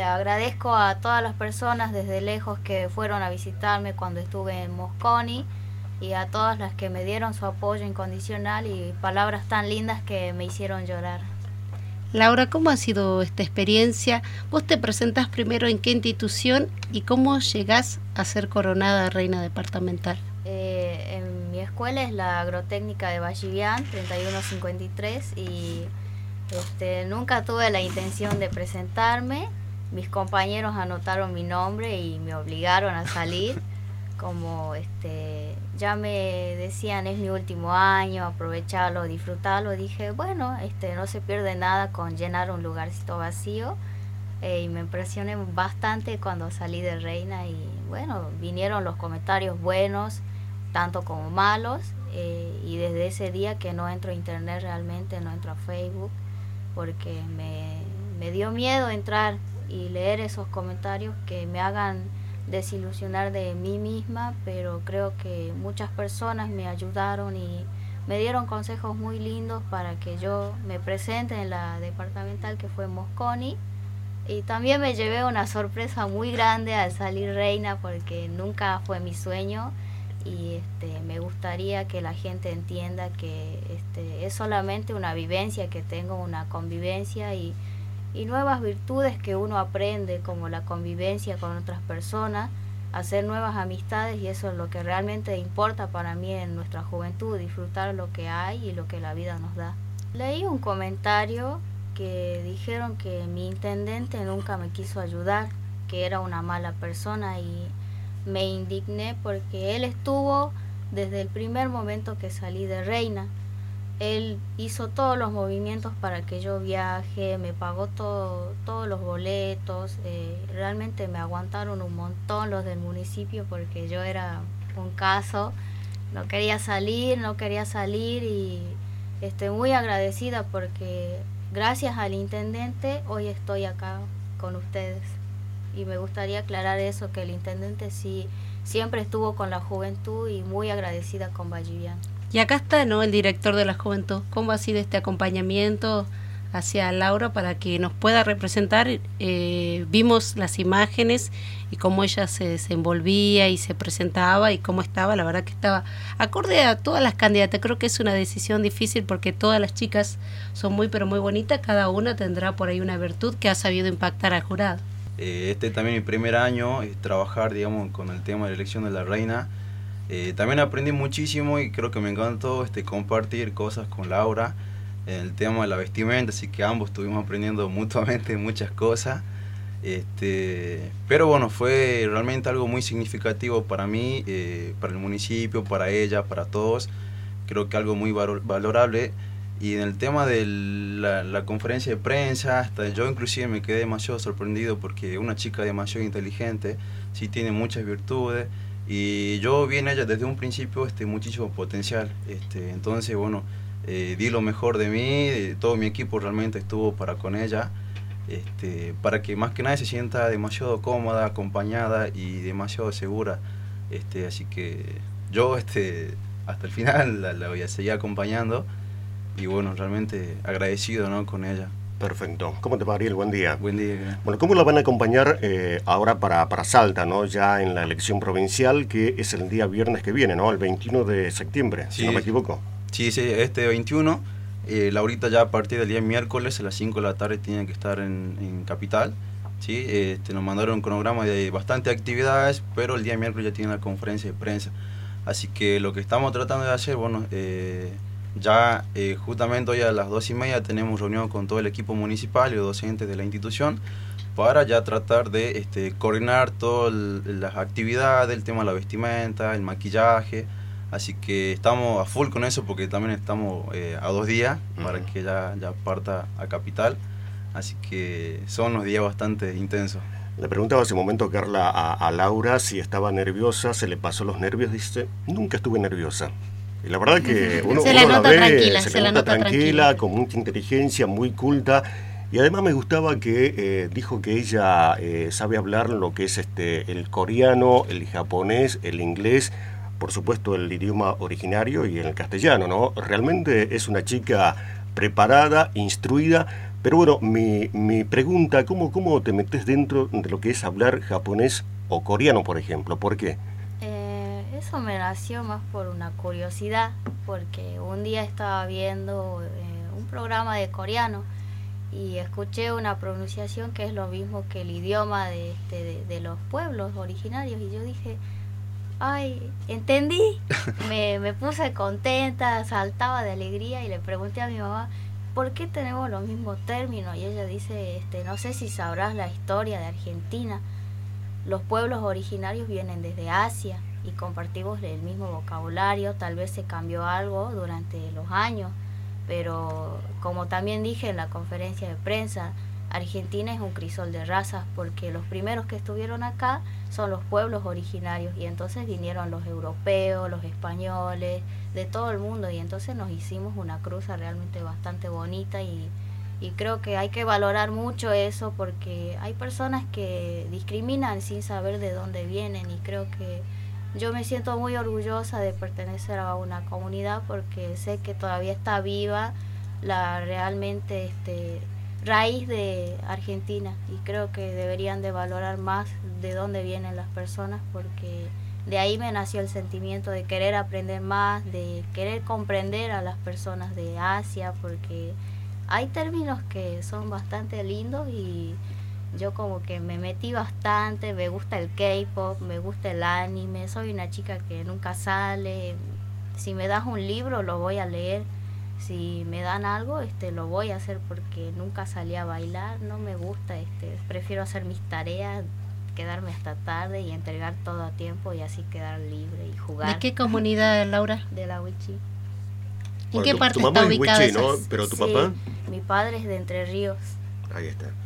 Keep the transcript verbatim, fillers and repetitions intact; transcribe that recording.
agradezco a todas las personas desde lejos que fueron a visitarme cuando estuve en Mosconi y a todas las que me dieron su apoyo incondicional y palabras tan lindas que me hicieron llorar. Laura, ¿cómo ha sido esta experiencia? Vos te presentás primero en qué institución y cómo llegás a ser coronada reina departamental. Eh, en mi escuela es la Agrotécnica de Vallivian, treinta y uno cincuenta y tres, y este, nunca tuve la intención de presentarme. Mis compañeros anotaron mi nombre y me obligaron a salir. Como este, ya me decían, es mi último año, aprovecharlo, disfrutarlo, dije, bueno, este, no se pierde nada con llenar un lugarcito vacío. Eh, y me impresioné bastante cuando salí de reina y bueno, vinieron los comentarios buenos, tanto como malos, eh, y desde ese día que no entro a internet realmente, no entro a Facebook, porque me, me dio miedo entrar y leer esos comentarios que me hagan desilusionar de mí misma, pero creo que muchas personas me ayudaron y me dieron consejos muy lindos para que yo me presente en la departamental que fue en Mosconi. Y también me llevé una sorpresa muy grande al salir reina porque nunca fue mi sueño y este, me gustaría que la gente entienda que este, es solamente una vivencia que tengo, una convivencia y y nuevas virtudes que uno aprende, como la convivencia con otras personas, hacer nuevas amistades, y eso es lo que realmente importa para mí en nuestra juventud, disfrutar lo que hay y lo que la vida nos da. Leí un comentario que dijeron que mi intendente nunca me quiso ayudar, que era una mala persona, y me indigné porque él estuvo desde el primer momento que salí de reina. Él hizo todos los movimientos para que yo viaje, me pagó todo, todos los boletos, eh, realmente me aguantaron un montón los del municipio porque yo era un caso, no quería salir, no quería salir y estoy muy agradecida porque gracias al intendente hoy estoy acá con ustedes y me gustaría aclarar eso, que el intendente sí siempre estuvo con la juventud y muy agradecida con Vallivian. Y acá está, ¿no?, el director de la juventud. ¿Cómo ha sido este acompañamiento hacia Laura para que nos pueda representar? Eh, vimos las imágenes y cómo ella se desenvolvía y se presentaba y cómo estaba. La verdad que estaba acorde a todas las candidatas. Creo que es una decisión difícil porque todas las chicas son muy pero muy bonitas. Cada una tendrá por ahí una virtud que ha sabido impactar al jurado. Eh, este también mi primer año es trabajar, digamos, con el tema de la elección de la reina. Eh, también aprendí muchísimo y creo que me encantó este, compartir cosas con Laura en el tema de la vestimenta, así que ambos estuvimos aprendiendo mutuamente muchas cosas. Este, pero bueno, fue realmente algo muy significativo para mí, eh, para el municipio, para ella, para todos. Creo que algo muy valorable. Y en el tema de la, la conferencia de prensa, hasta yo inclusive me quedé demasiado sorprendido porque una chica demasiado inteligente, sí tiene muchas virtudes. Y yo vi en ella desde un principio este, muchísimo potencial, este, entonces bueno, eh, di lo mejor de mí, de todo mi equipo realmente estuvo para con ella, este, para que más que nada se sienta demasiado cómoda, acompañada y demasiado segura, este, así que yo este, hasta el final la, la voy a seguir acompañando y bueno, realmente agradecido, ¿no?, con ella. Perfecto. ¿Cómo te va, Ariel? Buen día. Buen día. Bueno, ¿cómo la van a acompañar eh, ahora para, para Salta, ¿no?, ya en la elección provincial, que es el día viernes que viene, ¿no?, el veintiuno de septiembre, sí, si no me equivoco? Sí, sí, este veintiuno, eh, Laurita ya a partir del día miércoles a las cinco de la tarde tiene que estar en, en Capital, ¿sí? Este, nos mandaron un cronograma de bastante actividades, pero el día miércoles ya tiene la conferencia de prensa. Así que lo que estamos tratando de hacer, bueno, eh, ya eh, justamente hoy a las dos y media tenemos reunión con todo el equipo municipal y los docentes de la institución para ya tratar de este, coordinar todas las actividades, el tema de la vestimenta, el maquillaje. Así que estamos a full con eso porque también estamos eh, a dos días para uh-huh. que ya, ya parta a Capital. Así que son unos días bastante intensos. Le preguntaba hace un momento, Carla, a, a Laura si estaba nerviosa, se le pasó los nervios, dice, nunca estuve nerviosa. Y la verdad que uno, se uno la, la nota ve, tranquila, se, se la la nota nota tranquila, tranquila, con mucha inteligencia, muy culta. Y además me gustaba que eh, dijo que ella eh, sabe hablar lo que es este el coreano, el japonés, el inglés, por supuesto el idioma originario y el castellano, ¿no? Realmente es una chica preparada, instruida, Pero bueno, mi, mi pregunta, ¿cómo, ¿cómo te metes dentro de lo que es hablar japonés o coreano, por ejemplo? ¿Por qué? Eh, eso me nació más por una curiosidad, porque un día estaba viendo eh, un programa de coreano y escuché una pronunciación que es lo mismo que el idioma de, este, de, de los pueblos originarios, y yo dije, ay, entendí. me, me puse contenta, saltaba de alegría y le pregunté a mi mamá, ¿por qué tenemos los mismos términos? Y ella dice, este, no sé si sabrás la historia de Argentina. Los pueblos originarios vienen desde Asia y compartimos el mismo vocabulario. Tal vez se cambió algo durante los años, pero como también dije en la conferencia de prensa, Argentina es un crisol de razas, porque los primeros que estuvieron acá son los pueblos originarios, y entonces vinieron los europeos, los españoles, de todo el mundo, y entonces nos hicimos una cruza realmente bastante bonita, y, y creo que hay que valorar mucho eso, porque hay personas que discriminan sin saber de dónde vienen, y creo que yo me siento muy orgullosa de pertenecer a una comunidad, porque sé que todavía está viva la realmente este raíz de Argentina, y creo que deberían de valorar más de dónde vienen las personas, porque de ahí me nació el sentimiento de querer aprender más, de querer comprender a las personas de Asia, porque hay términos que son bastante lindos y yo como que me metí bastante. Me gusta el K-pop, me gusta el anime, soy una chica que nunca sale. Si me das un libro lo voy a leer, si me dan algo este lo voy a hacer, porque nunca salí a bailar, no me gusta, este prefiero hacer mis tareas, quedarme hasta tarde y entregar todo a tiempo, y así quedar libre y jugar. ¿De qué comunidad, Laura? De la Wichí. ¿En Bueno, qué tu, parte tu mamá está es ubicada Wichí, ¿no? esas? Pero tu Sí, papá. mi padre es de Entre Ríos. Ahí está.